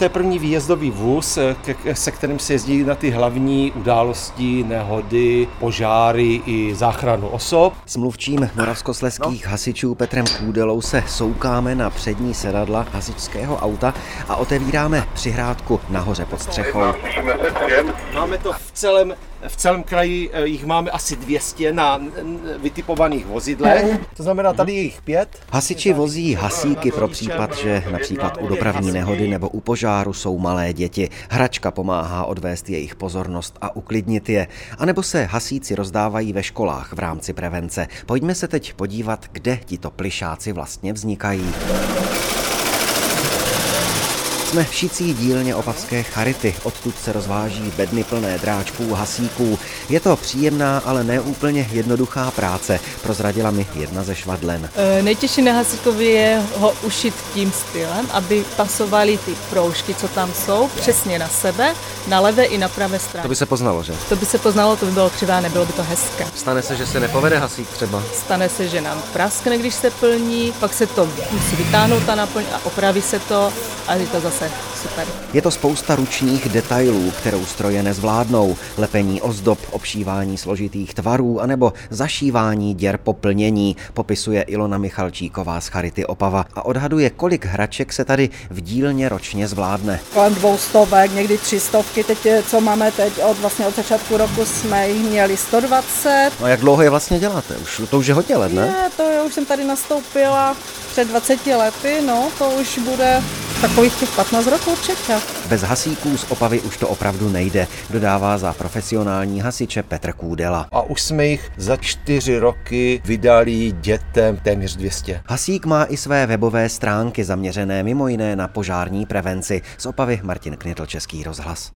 to je první výjezdový vůz, se kterým se jezdí na ty hlavní události, nehody, požáry i záchranu osob. S mluvčím moravskoslezských hasičů Petrem Kůdelou se soukáme na přední sedadla hasičského auta a otevíráme přihrádku nahoře pod střechou. Máme to v celém kraji, jich máme asi 200 na vytipovaných vozidlech, to znamená tady je jich 5. Hasiči vozí hasíky pro případ, že například u dopravní nehody nebo u požáru jsou malé děti. Hračka pomáhá odvést jejich pozornost a uklidnit je. A nebo se hasíci rozdávají ve školách v rámci prevence. Pojďme se teď podívat, kde tito plyšáci vlastně vznikají. Jsme v šicí dílně opavské Charity, odtud se rozváží bedny plné dráčků, hasíků. Je to příjemná, ale ne úplně jednoduchá práce, prozradila mi jedna ze švadlen. Nejtěžší na hasíkovi je ho ušit tím stylem, aby pasovaly ty proužky, co tam jsou, přesně na sebe, na levé i na pravé straně. To by se poznalo, že? To by se poznalo, to by bylo křivé, nebylo by to hezké. Stane se, že se nepovede hasík třeba? Stane se, že nám praskne, když se plní, pak se to musí vytáhnout ta naplň a opraví se to a je to zase super. Je to spousta ručních detailů, kterou stroje nezvládnou. Lepení ozdob, obšívání složitých tvarů anebo zašívání děr po plnění, popisuje Ilona Michalčíková z Charity Opava a odhaduje, kolik hraček se tady v dílně ročně zvládne. Kolem 200, někdy 300, teď co máme teď od začátku roku jsme jich měli 120. No a jak dlouho je vlastně děláte? To už je hodně let, ne? Já už jsem tady nastoupila před 20 lety, to už bude takových těch 15 roků určitě. Bez hasíků z Opavy už to opravdu nejde, dodává za profesionální hasiče Petr Kůdela. A už jsme jich za 4 roky vydali dětem téměř 200. Hasík má i své webové stránky zaměřené mimo jiné na požární prevenci. Z Opavy Martin Knitl, Český rozhlas.